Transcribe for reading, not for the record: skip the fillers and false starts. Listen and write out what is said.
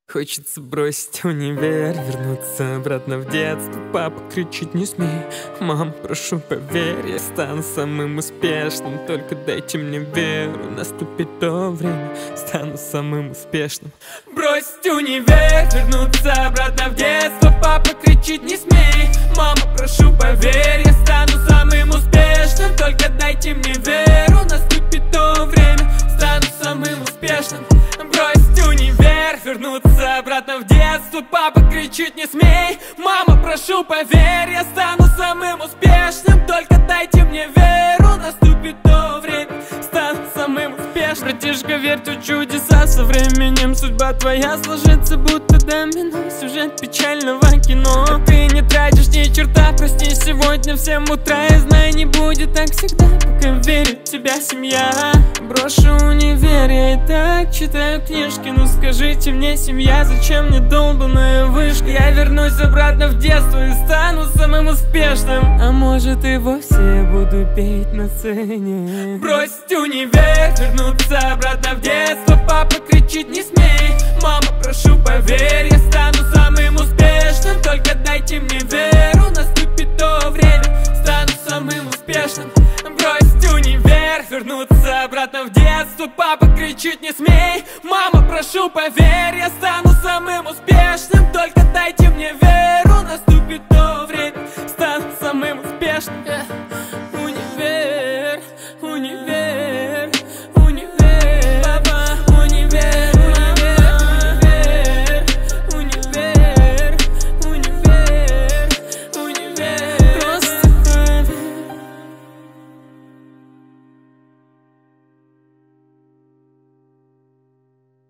Хочется бросить универ, вернуться обратно в детство. Папа кричит: не смей, мам, прошу, поверь, я стану самым успешным. Только дайте мне веру, наступит то время, стану самым успешным. Бросить универ, вернуться обратно в детство. Папа кричит: не смей, мама, прошу, поверь, я стану самым успешным. Только дайте мне веру, наступит то время, стану самым успешным. Бросить универ, вернуться обратно в детство. Папа кричит: не смей, мама, прошу, поверь, я стану самым успешным. Только дайте мне веру, наступит то время, стану самым успешным. Братишка, верь в чудеса, со временем судьба твоя сложится, будто домино. Сюжет печального кино, а ты не тратишь ни черта. Проснись сегодня в 7 утра и знай, не будет так всегда, пока верит в тебя семья. Брошу универ, я и так читаю книжки. Ну скажите мне, семья, зачем мне долбаная вышка? Я вернусь обратно в детство и стану самым успешным. А может и вовсе я буду петь на сцене. Бросить универ, вернуться обратно в детство. Папа кричит: не смей, мама, прошу, поверь, я стану самым успешным. Только дайте мне веру, наступит то время, стану самым успешным. Бросить универ, вернуться обратно в детство. Папа кричит: не смей, мама, прошу, поверь, я стану самым успешным.